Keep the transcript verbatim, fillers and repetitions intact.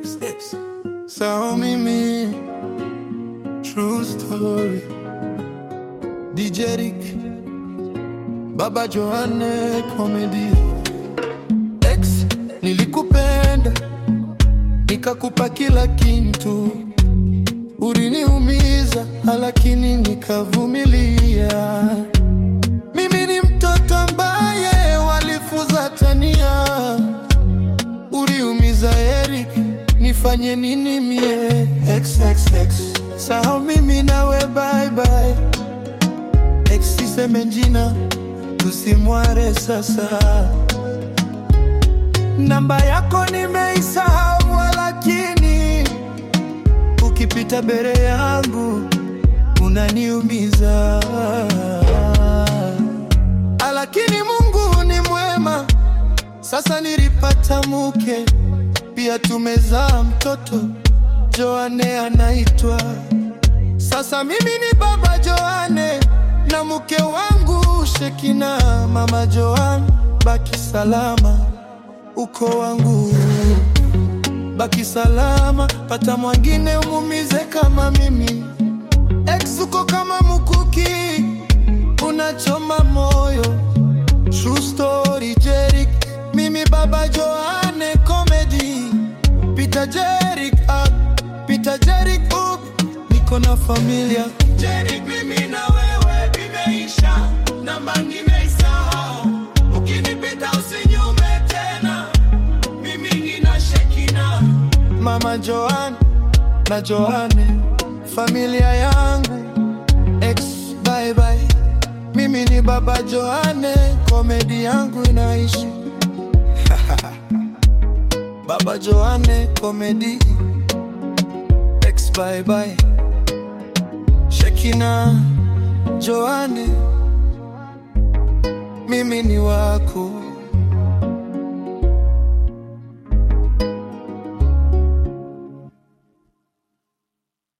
X X. Sao mimi, true story. D J Rick, Baba Johanne Comedy. X, nilikupenda nikakupa kila kitu, uliniumiza lakini nikavumilia. Mimi ni mtoto ambaye walifuza tania, uliumiza Eric, nifanye nini mie? X X X, sahau mimi nawe bye bye. X siseme jina, tusimware sasa. Namba yako nimeisahau, lakini ukipita bere yangu unaniumiza. Lakini Mungu ni mwema, sasa nilipata mke, pia tumezaa mtoto, Johanne anaitwa. Sasa mimi ni Baba Johanne na mke wangu Shekina. Mama Johanne, baki salama, uko wangu baki salama, pata mwingine umumize kama mimi. Ex uko kama mkuki, unachoma moyo. True story Jerick, mimi Baba Johanne Comedy. Peter Jerick up, Peter Jerick up, niko na familia. Jerick, mimi na wewe bimeisha, namba nimeisahau, ukinipita usinyume tena, mimi nina Shekina. Mama Johanne na Johanne, familia yangu. Ex bye bye, mimi ni Baba Johanne, Comedy yangu inaishi. Baba Johanne Comedy. Ex bye bye, Shekina, Johanne, mimi ni wako.